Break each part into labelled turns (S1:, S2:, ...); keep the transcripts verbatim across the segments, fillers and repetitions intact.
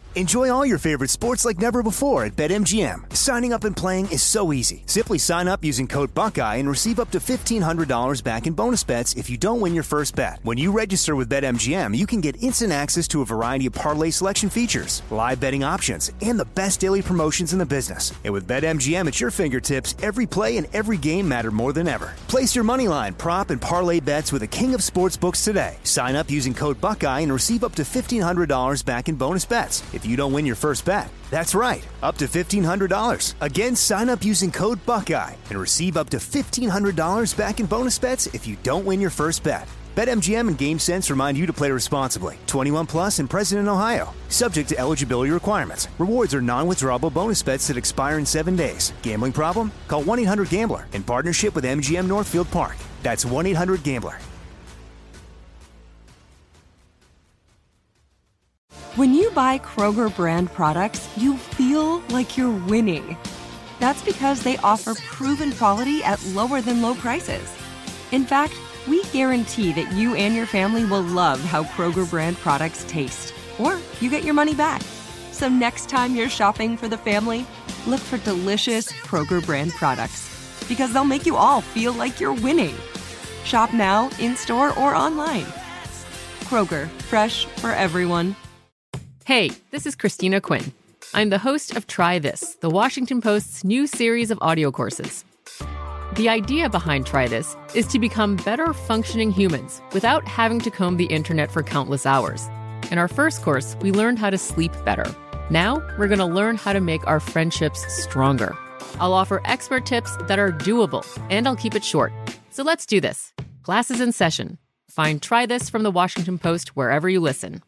S1: Enjoy all your favorite sports like never before at BetMGM. Signing up and playing is so easy. Simply sign up using code Buckeye and receive up to fifteen hundred dollars back in bonus bets if you don't win your first bet. When you register with BetMGM, you can get instant access to a variety of parlay selection features, live betting options, and the best daily promotions in the business. And with BetMGM at your fingertips, every play and every game matter more than ever. Place your moneyline, prop, and parlay bets with the king of sportsbooks today. Sign up using code Buckeye and receive up to fifteen hundred dollars back in bonus bets if you don't win your first bet. That's right, up to fifteen hundred dollars. Again, sign up using code Buckeye and receive up to fifteen hundred dollars back in bonus bets if you don't win your first bet. BetMGM and GameSense remind you to play responsibly. twenty-one plus and present in Ohio. Subject to eligibility requirements. Rewards are non-withdrawable bonus bets that expire in seven days. Gambling problem? Call one eight hundred gambler in partnership with M G M Northfield Park. That's one eight hundred gambler.
S2: When you buy Kroger brand products, you feel like you're winning. That's because they offer proven quality at lower than low prices. In fact, we guarantee that you and your family will love how Kroger brand products taste, or you get your money back. So next time you're shopping for the family, look for delicious Kroger brand products, because they'll make you all feel like you're winning. Shop now, in-store, or online. Kroger, fresh for everyone.
S3: Hey, this is Christina Quinn. I'm the host of Try This, the Washington Post's new series of audio courses. The idea behind Try This is to become better functioning humans without having to comb the internet for countless hours. In our first course, we learned how to sleep better. Now, we're going to learn how to make our friendships stronger. I'll offer expert tips that are doable, and I'll keep it short. So let's do this. Class is in session. Find Try This from the Washington Post wherever you listen.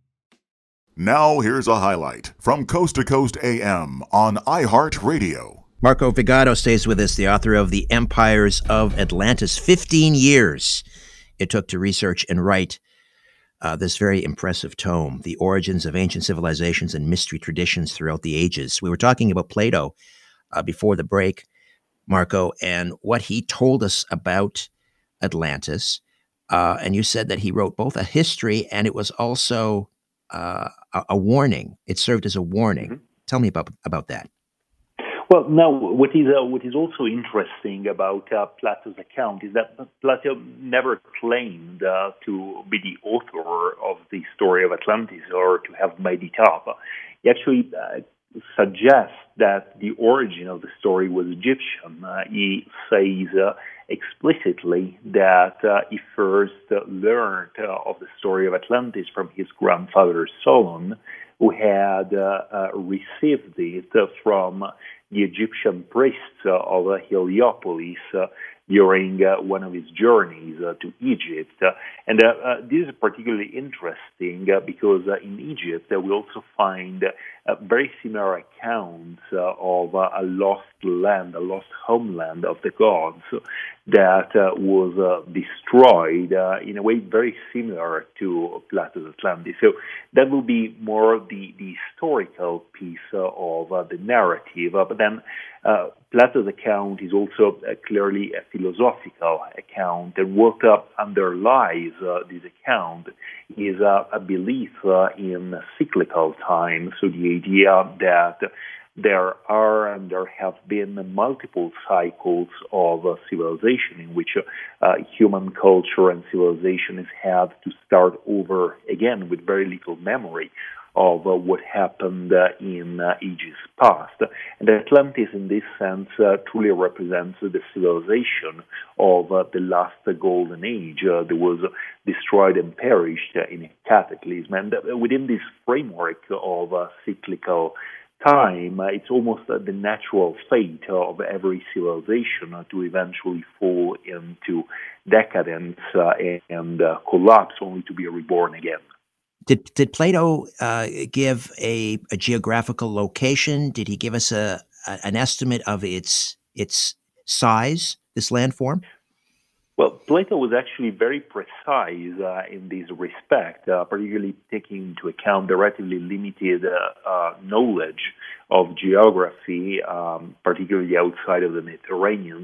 S4: Now here's a highlight from Coast to Coast A M on iHeartRadio.
S5: Marco Vigato stays with us, the author of The Empires of Atlantis. fifteen years it took to research and write uh, this very impressive tome, The Origins of Ancient Civilizations and Mystery Traditions Throughout the Ages. We were talking about Plato uh, before the break, Marco, and what he told us about Atlantis. Uh, and you said that he wrote both a history and it was also uh, a, a warning. It served as a warning. Mm-hmm. Tell me about about that.
S6: Well, now, what is uh, what is also interesting about uh, Plato's account is that Plato never claimed uh, to be the author of the story of Atlantis or to have made it up. He actually uh, suggests that the origin of the story was Egyptian. Uh, he says uh, explicitly that uh, he first uh, learned uh, of the story of Atlantis from his grandfather Solon, who had uh, uh, received it uh, from the Egyptian priests uh, of uh, Heliopolis uh, during uh, one of his journeys uh, to Egypt. Uh, and uh, uh, this is particularly interesting uh, because uh, in Egypt uh, we also find uh, very similar accounts uh, of uh, a lost land, a lost homeland of the gods that uh, was uh, destroyed uh, in a way very similar to Plato's Atlantis. So that will be more the, the historical piece uh, of uh, the narrative. Uh, but then uh, Plato's account is also uh, clearly a philosophical account, and what uh, underlies uh, this account is uh, a belief uh, in cyclical time, so the idea that there are and there have been multiple cycles of uh, civilization in which uh, human culture and civilization has had to start over again with very little memory of uh, what happened uh, in uh, ages past. And Atlantis, in this sense, uh, truly represents the civilization of uh, the last uh, golden age uh, that was destroyed and perished uh, in a cataclysm. And uh, within this framework of uh, cyclical time, uh, it's almost uh, the natural fate uh, of every civilization uh, to eventually fall into decadence uh, and uh, collapse, only to be reborn again.
S5: Did did Plato uh, give a, a geographical location? Did he give us a, a an estimate of its its size, this landform?
S6: Well, Plato was actually very precise uh, in this respect, uh, particularly taking into account the relatively limited uh, uh, knowledge of geography, um, particularly outside of the Mediterranean.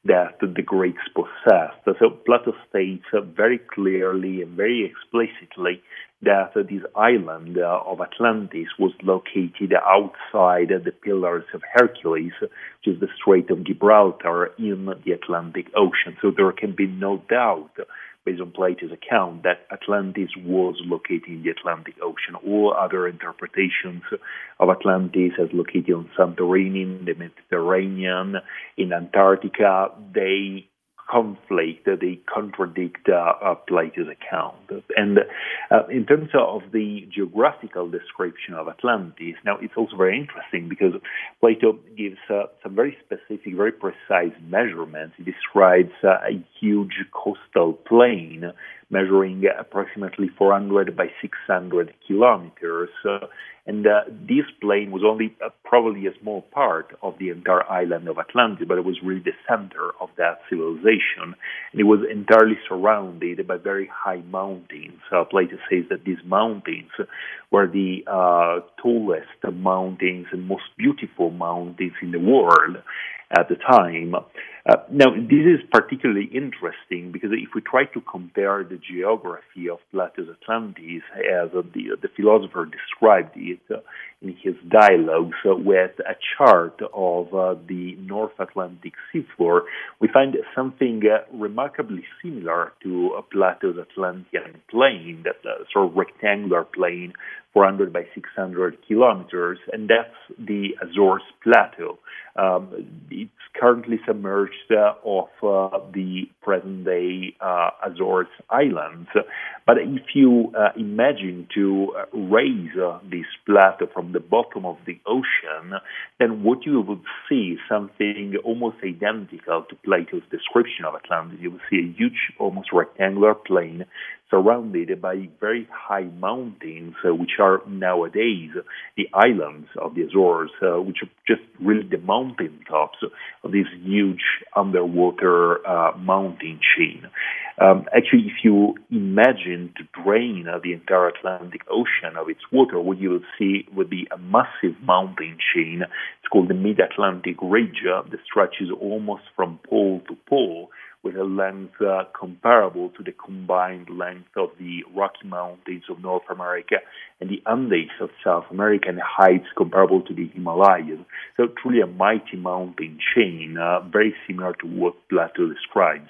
S6: that the Greeks possessed. So Plato states very clearly and very explicitly that this island uh, of Atlantis was located outside the Pillars of Hercules, which is the Strait of Gibraltar in the Atlantic Ocean. So there can be no doubt, based on Plato's account, that Atlantis was located in the Atlantic Ocean. All other interpretations of Atlantis as located on Santorini, in the Mediterranean, in Antarctica, they conflict, they contradict uh, uh, Plato's account. And uh, in terms of the geographical description of Atlantis, now it's also very interesting because Plato gives uh, some very specific, very precise measurements. He describes uh, a huge coastal plain measuring approximately four hundred by six hundred kilometers. Uh, and uh, this plain was only uh, probably a small part of the entire island of Atlantis, but it was really the center of that civilization. And it was entirely surrounded by very high mountains. Uh, Plato says that these mountains were the uh, tallest mountains and most beautiful mountains in the world at the time. Uh, now, this is particularly interesting because if we try to compare the geography of Plato's Atlantis as uh, the, the philosopher described it uh, in his dialogues uh, with a chart of uh, the North Atlantic seafloor, we find something uh, remarkably similar to uh, Plato's Atlantean plain, that uh, sort of rectangular plain, four hundred by six hundred kilometers, and that's the Azores Plateau. Um, it's currently submerged uh, off uh, the present-day uh, Azores Islands. But if you uh, imagine to uh, raise uh, this plateau from the bottom of the ocean, then what you would see is something almost identical to Plato's description of Atlantis. You will see a huge, almost rectangular plain surrounded by very high mountains, uh, which are nowadays the islands of the Azores, uh, which are just really the mountain tops of this huge underwater uh, mountain chain. Um, actually, if you imagine to drain uh, the entire Atlantic Ocean of its water, what you will see would be a massive mountain chain. It's called the Mid-Atlantic Ridge uh, that stretches almost from pole to pole, with a length uh, comparable to the combined length of the Rocky Mountains of North America and the Andes of South America, and heights comparable to the Himalayas. So truly a mighty mountain chain, uh, very similar to what Plato describes.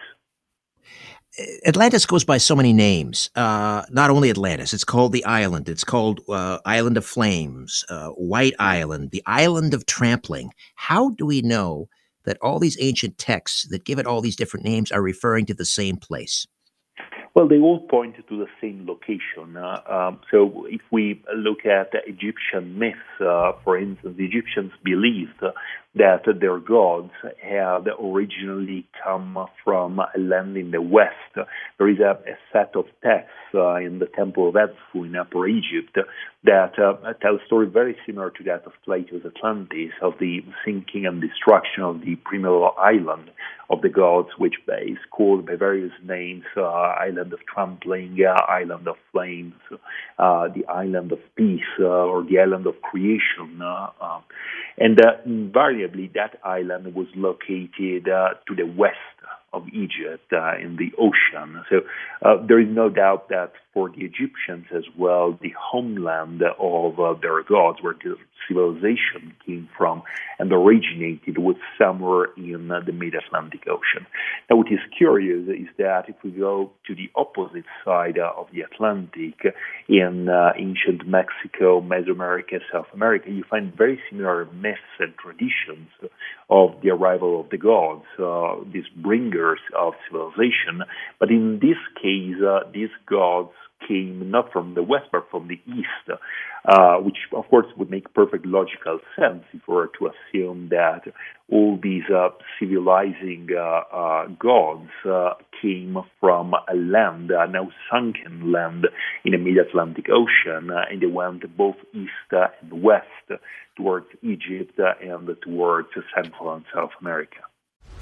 S5: Atlantis goes by so many names. Uh, not only Atlantis, it's called the island. It's called uh, Island of Flames, uh, White Island, the Island of Trampling. How do we know that all these ancient texts that give it all these different names are referring to the same place?
S6: Well, they all point to the same location. Uh, um, so if we look at the Egyptian myths, uh, for instance, the Egyptians believed that their gods had originally come from a land in the west. There is a, a set of texts uh, in the Temple of Edfu in Upper Egypt that uh, tell a story very similar to that of Plato's Atlantis, of the sinking and destruction of the primordial island of the gods, which is called by various names, uh, Island of Trampling, uh, Island of Flames, uh, the Island of Peace, uh, or the Island of Creation. Uh, uh, and uh, invariably, that island was located uh, to the west of Egypt uh, in the ocean. So uh, there is no doubt that for the Egyptians as well, the homeland of uh, their gods, where the civilization came from and originated, was somewhere in uh, the mid-Atlantic Ocean. Now, what is curious is that if we go to the opposite side uh, of the Atlantic, in uh, ancient Mexico, Mesoamerica, South America, you find very similar myths and traditions of the arrival of the gods, uh, these bringers of civilization. But in this case, uh, these gods came not from the west, but from the east, uh, which, of course, would make perfect logical sense if we were to assume that all these uh, civilizing uh, uh, gods uh, came from a land, a now sunken land in the mid-Atlantic Ocean, uh, and they went both east uh, and west towards Egypt uh, and towards Central and South America.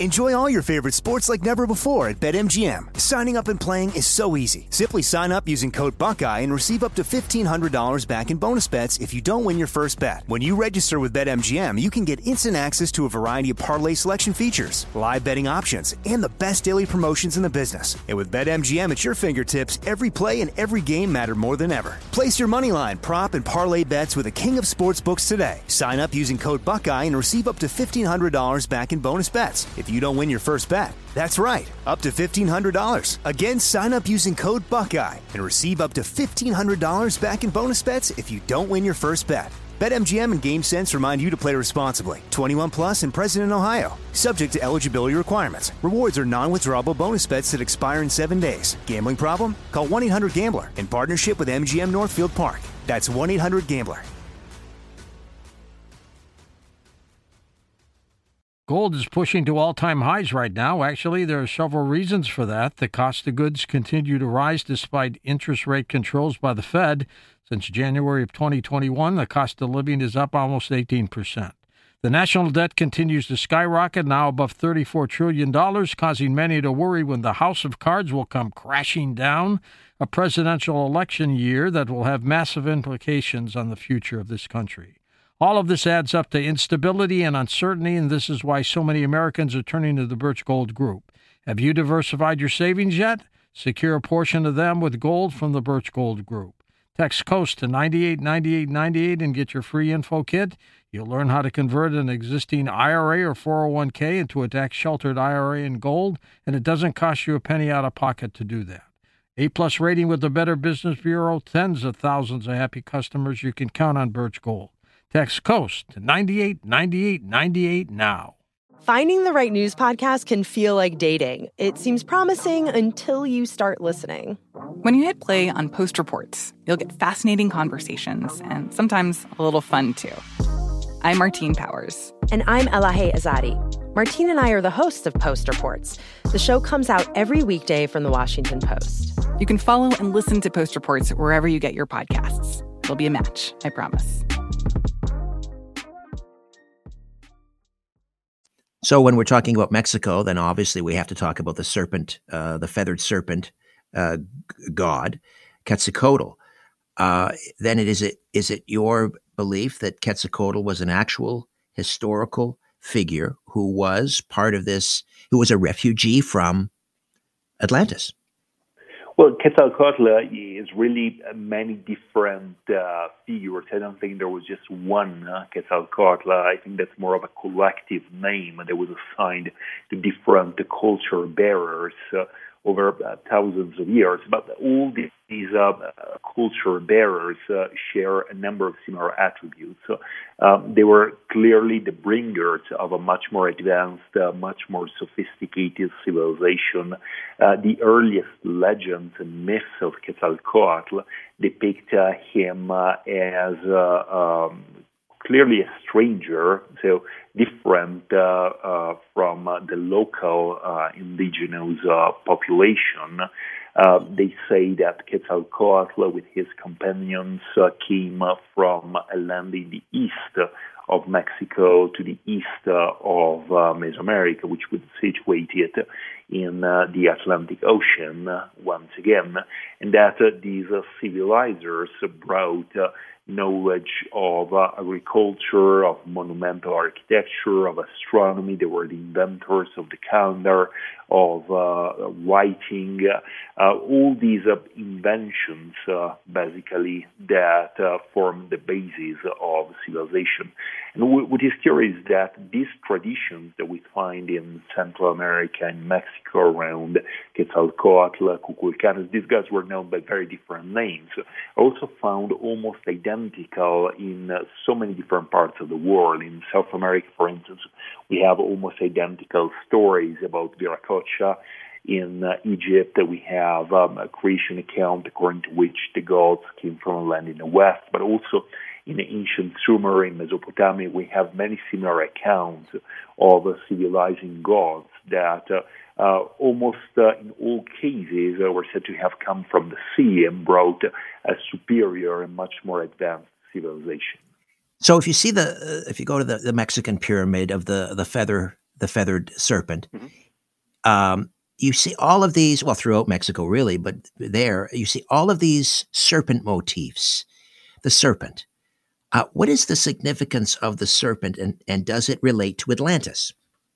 S1: Enjoy all your favorite sports like never before at BetMGM. Signing up and playing is so easy. Simply sign up using code Buckeye and receive up to fifteen hundred dollars back in bonus bets if you don't win your first bet. When you register with BetMGM, you can get instant access to a variety of parlay selection features, live betting options, and the best daily promotions in the business. And with BetMGM at your fingertips, every play and every game matter more than ever. Place your moneyline, prop, and parlay bets with the king of sportsbooks today. Sign up using code Buckeye and receive up to fifteen hundred dollars back in bonus bets if you don't win your first bet. That's right, up to fifteen hundred dollars. Again, sign up using code Buckeye and receive up to fifteen hundred dollars back in bonus bets if you don't win your first bet. BetMGM and GameSense remind you to play responsibly. twenty-one plus and present in Ohio. Subject to eligibility requirements. Rewards are non-withdrawable bonus bets that expire in seven days. Gambling problem? Call one eight hundred gambler in partnership with M G M Northfield Park. That's one eight hundred gambler.
S7: Gold is pushing to all-time highs right now. Actually, there are several reasons for that. The cost of goods continue to rise despite interest rate controls by the Fed. Since January of twenty twenty-one, the cost of living is up almost eighteen percent. The national debt continues to skyrocket, now above thirty-four trillion dollars, causing many to worry when the house of cards will come crashing down, a presidential election year that will have massive implications on the future of this country. All of this adds up to instability and uncertainty, and this is why so many Americans are turning to the Birch Gold Group. Have you diversified your savings yet? Secure a portion of them with gold from the Birch Gold Group. Text COAST to nine eight nine eight nine eight and get your free info kit. You'll learn how to convert an existing I R A or four oh one k into a tax-sheltered I R A in gold, and it doesn't cost you a penny out of pocket to do that. A-plus rating with the Better Business Bureau, tens of thousands of happy customers. You can count on Birch Gold. Text COAST to nine eight nine eight nine eight now.
S8: Finding the right news podcast can feel like dating. It seems promising until you start listening.
S9: When you hit play on Post Reports, you'll get fascinating conversations and sometimes a little fun, too. I'm Martine Powers.
S8: And I'm Elahe Azadi. Martine and I are the hosts of Post Reports. The show comes out every weekday from The Washington Post.
S9: You can follow and listen to Post Reports wherever you get your podcasts. It'll be a match, I promise.
S5: So when we're talking about Mexico, then obviously we have to talk about the serpent, uh, the feathered serpent uh, god, Quetzalcoatl. Uh, then it is it is it your belief that Quetzalcoatl was an actual historical figure who was part of this, who was a refugee from Atlantis?
S6: Well, Quetzalcoatl is really many different uh, figures. I don't think there was just one uh, Quetzalcoatl. I think that's more of a collective name that was assigned to different culture bearers uh, over uh, thousands of years. But all these, these uh, culture bearers uh, share a number of similar attributes. So, um, they were clearly the bringers of a much more advanced, uh, much more sophisticated civilization. Uh, the earliest legends and myths of Quetzalcoatl depict uh, him uh, as uh, um, clearly a stranger, so different uh, uh, from uh, the local uh, indigenous uh, population. Uh, they say that Quetzalcoatl, with his companions, uh, came uh, from a land in the east of Mexico to the east uh, of uh, Mesoamerica, which was situated in uh, the Atlantic Ocean uh, once again, and that uh, these uh, civilizers brought uh, knowledge of uh, agriculture, of monumental architecture, of astronomy. They were the inventors of the calendar, of uh, writing, uh, uh, all these uh, inventions, uh, basically, that uh, form the basis of civilization. And w- what is curious is that these traditions that we find in Central America and Mexico around Quetzalcoatl, Kukulcanes, these guys were known by very different names, are also found almost identical in uh, so many different parts of the world. In South America, for instance, we have almost identical stories about Viracocha. In uh, Egypt, we have um, a creation account according to which the gods came from a land in the west, but also in ancient Sumer, in Mesopotamia, we have many similar accounts of uh, civilizing gods that uh, uh, almost uh, in all cases uh, were said to have come from the sea and brought a superior and much more advanced civilization.
S5: So if you see the, uh, if you go to the, the Mexican pyramid of the the feather the feathered serpent.
S6: Mm-hmm.
S5: Um, you see all of these, well, throughout Mexico, really, but there you see all of these serpent motifs. The serpent. Uh, what is the significance of the serpent, and, and does it relate to Atlantis?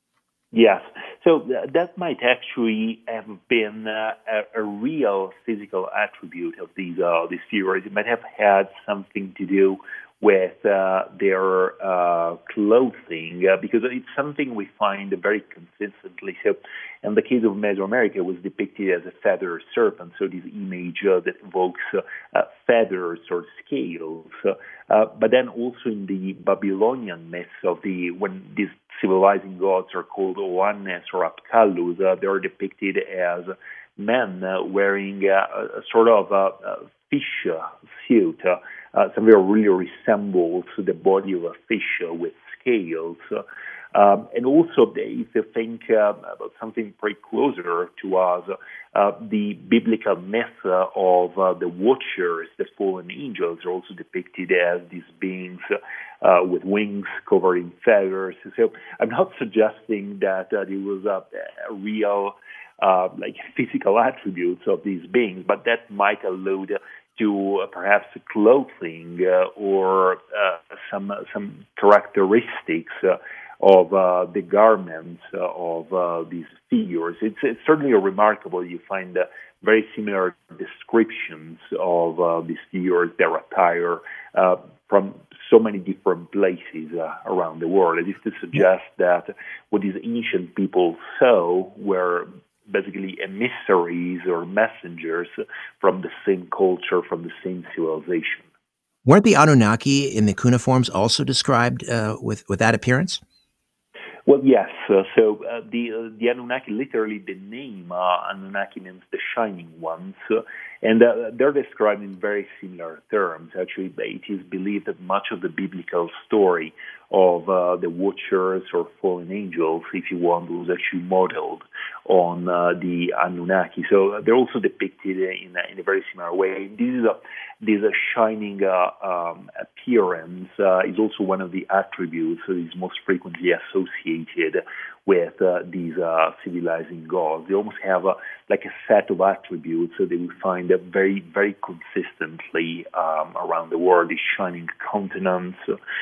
S6: Yes. So uh, that might actually have been uh, a, a real physical attribute of these uh, these figures. It might have had something to do with uh, their uh, clothing, uh, because it's something we find very consistently. So in the case of Mesoamerica, it was depicted as a feather serpent, so this image uh, that evokes uh, uh, feathers or scales. Uh, but then also in the Babylonian myths of the, when these civilizing gods are called Oannes or Apkalus, uh, they're depicted as men uh, wearing uh, a sort of a, a fish uh, suit. Uh, Uh, something that really resembles the body of a fish uh, with scales. Uh, um, and also, if you think uh, about something pretty closer to us, uh, the biblical myth uh, of uh, the Watchers, the fallen angels, are also depicted as these beings uh, with wings covered in feathers. So I'm not suggesting that uh, there was a, a real uh, like physical attributes of these beings, but that might allude to uh, perhaps clothing uh, or uh, some some characteristics uh, of uh, the garments uh, of uh, these figures. It's, it's certainly remarkable. You find uh, very similar descriptions of uh, these figures, their attire, uh, from so many different places uh, around the world, as if to suggest that what these ancient people saw were basically emissaries or messengers from the same culture, from the same civilization.
S5: Weren't the Anunnaki in the cuneiforms also described uh, with, with that appearance?
S6: Well, yes. Uh, so uh, the uh, the Anunnaki, literally the name uh, Anunnaki means the shining ones, uh, and uh, they're described in very similar terms. Actually, it is believed that much of the biblical story of uh, the Watchers or fallen angels, if you want, was actually modeled on uh, the Anunnaki. So uh, they're also depicted in a, in a very similar way. This is a this a shining uh, um, appearance uh, is also one of the attributes that is most frequently associated with uh, these uh, civilizing gods. They almost have a, like a set of attributes that we find uh, very, very consistently um, around the world. The shining countenance,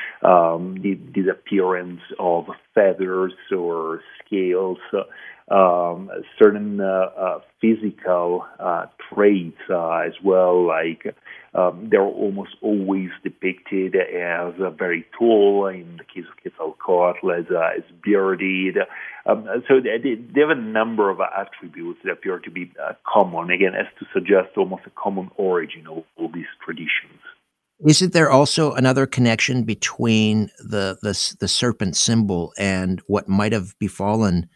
S6: um, the, the appearance of feathers or scales, uh, um, certain uh, uh, physical uh, traits uh, as well, like um, they're almost always depicted as uh, very tall. In the case of Quetzalcoatl, as, uh, as bearded. Um, so they, they have a number of attributes that appear to be uh, common, again, as to suggest almost a common origin of all these traditions.
S5: Isn't there also another connection between the the, the serpent symbol and what might have befallen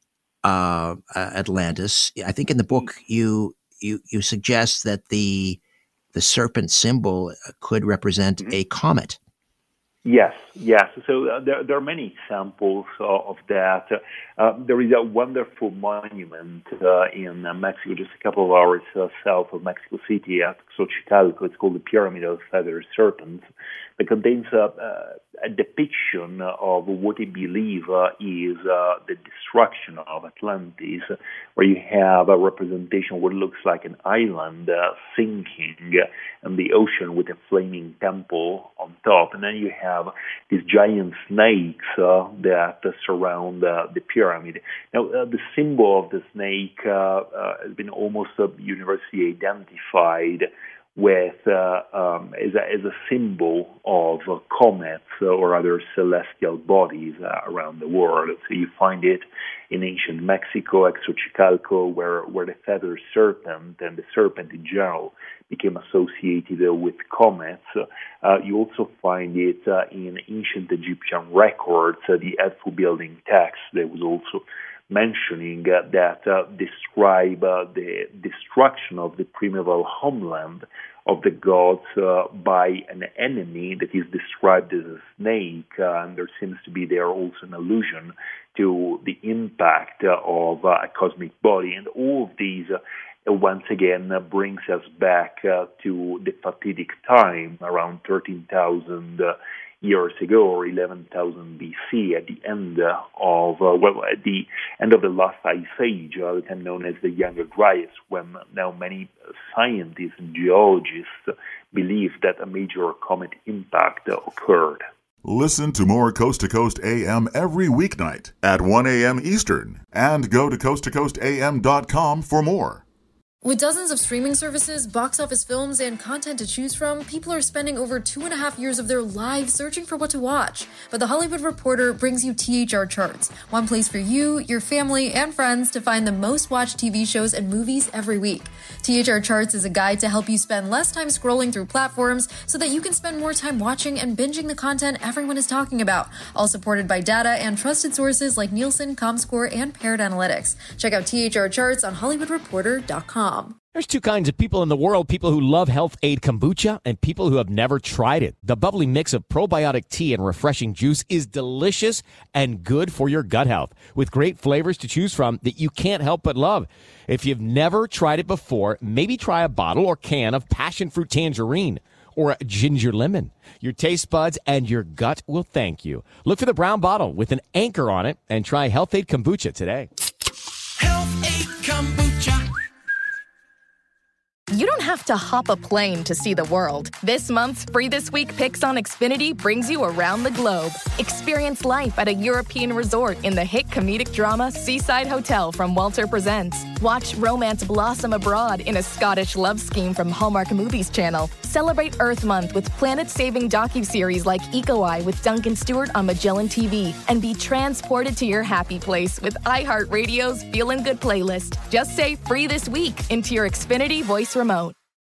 S5: uh, Atlantis? I think in the book you you you suggest that the the serpent symbol could represent mm-hmm. a comet.
S6: Yes, yes. So uh, there, there are many examples uh, of that. Uh, there is a wonderful monument uh, in uh, Mexico, just a couple of hours uh, south of Mexico City at Xochicalco. It's called the Pyramid of Feathered Serpents. That contains uh, uh, a depiction of what they believe uh, is uh, the destruction of Atlantis, where you have a representation of what looks like an island uh, sinking in the ocean with a flaming temple on top. And then you have these giant snakes uh, that uh, surround uh, the pyramid. Now, uh, the symbol of the snake uh, uh, has been almost uh, universally identified with uh, um, as, a, as a symbol of uh, comets or other celestial bodies uh, around the world. So you find it in ancient Mexico, at Xochicalco, where, where the feathered serpent and the serpent in general became associated uh, with comets. Uh, you also find it uh, in ancient Egyptian records, uh, the Edfu building text that was also mentioning uh, that uh, describe uh, the destruction of the primeval homeland of the gods uh, by an enemy that is described as a snake, uh, and there seems to be there also an allusion to the impact uh, of uh, a cosmic body. And all of these, uh, once again, uh, brings us back uh, to the fatidic time around thirteen thousand uh, years ago, or eleven thousand B C, at the end of, uh, well, at the end of the last ice age, uh, the time known as the Younger Dryas, when now many scientists and geologists believe that a major comet impact occurred.
S4: Listen to more Coast to Coast A M every weeknight at one a.m. Eastern, and go to coast to coast a m dot com for more.
S10: With dozens of streaming services, box office films, and content to choose from, people are spending over two and a half years of their lives searching for what to watch. But The Hollywood Reporter brings you T H R Charts, one place for you, your family, and friends to find the most watched T V shows and movies every week. T H R Charts is a guide to help you spend less time scrolling through platforms so that you can spend more time watching and binging the content everyone is talking about, all supported by data and trusted sources like Nielsen, ComScore, and Parrot Analytics. Check out T H R Charts on hollywood reporter dot com.
S11: There's two kinds of people in the world, people who love Health Aid Kombucha and people who have never tried it. The bubbly mix of probiotic tea and refreshing juice is delicious and good for your gut health, with great flavors to choose from that you can't help but love. If you've never tried it before, maybe try a bottle or can of passion fruit tangerine or a ginger lemon. Your taste buds and your gut will thank you. Look for the brown bottle with an anchor on it and try Health Aid Kombucha today.
S12: Health Aid Kombucha.
S13: You don't have to hop a plane to see the world. This month's Free This Week Picks on Xfinity brings you around the globe. Experience life at a European resort in the hit comedic drama Seaside Hotel from Walter Presents. Watch romance blossom abroad in a Scottish love scheme from Hallmark Movies Channel. Celebrate Earth Month with planet-saving docuseries like Eco Eye with Duncan Stewart on Magellan T V. And be transported to your happy place with iHeartRadio's Feelin' Good playlist. Just say Free This Week into your Xfinity voice remote.